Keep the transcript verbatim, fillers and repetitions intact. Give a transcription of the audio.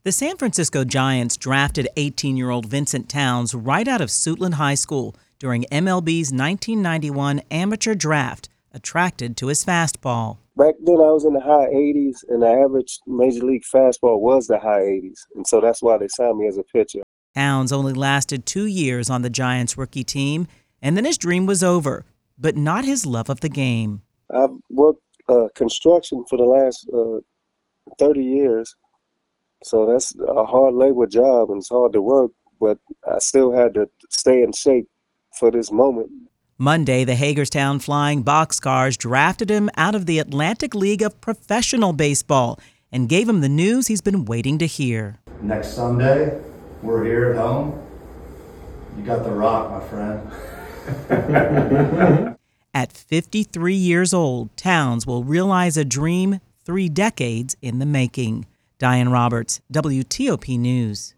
The San Francisco Giants drafted eighteen-year-old Vincent Towns right out of Suitland High School during M L B's nineteen ninety-one amateur draft, attracted to his fastball. Back then, I was in the high eighties, and the average Major League fastball was the high eighties, and so that's why they signed me as a pitcher. Towns only lasted two years on the Giants' rookie team, and then his dream was over, but not his love of the game. I've worked uh, construction for the last uh, thirty years. So that's a hard labor job, and it's hard to work, but I still had to stay in shape for this moment. Monday, the Hagerstown Flying Boxcars drafted him out of the Atlantic League of Professional Baseball and gave him the news he's been waiting to hear. Next Sunday, we're here at home. You got the rock, my friend. At fifty-three years old, Towns will realize a dream three decades in the making. Diane Roberts, W T O P News.